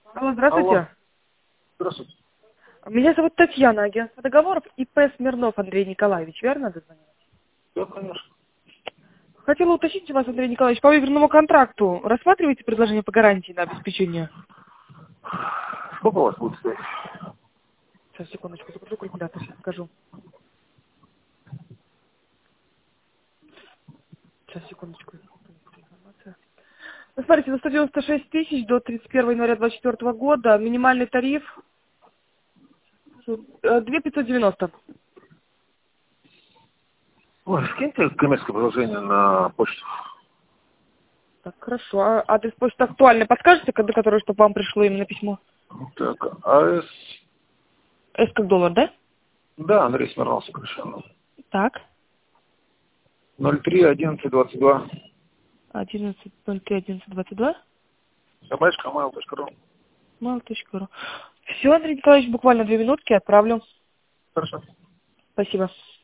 Алло, здравствуйте. Алло. Здравствуйте. Меня зовут Татьяна, агентство договоров ИП Смирнов Андрей Николаевич, верно дозвонилась? Да, конечно. Хотела уточнить у вас, Андрей Николаевич, по выигранному контракту рассматриваете предложение по гарантии на обеспечение? Сколько у вас будет стоить? Сейчас, секундочку, закрою калькулятор, сейчас скажу. Сейчас, секундочку. Информация. Ну, смотрите, на 196 тысяч до 31 января 2024 года минимальный тариф 2590. Ой, скиньте коммерческое предложение на почту. Так, хорошо. А адрес почты актуальный. Подскажете, до которого, чтобы вам пришло именно письмо? Так, АС... С как доллар, да? Да, Андрей Смирнов сокращенно. Так. 03-11-22. 11.03.11.22. Собачка mail.ru. Mail.ru. Все, Андрей Николаевич, буквально 2 минутки отправлю. Хорошо. Спасибо.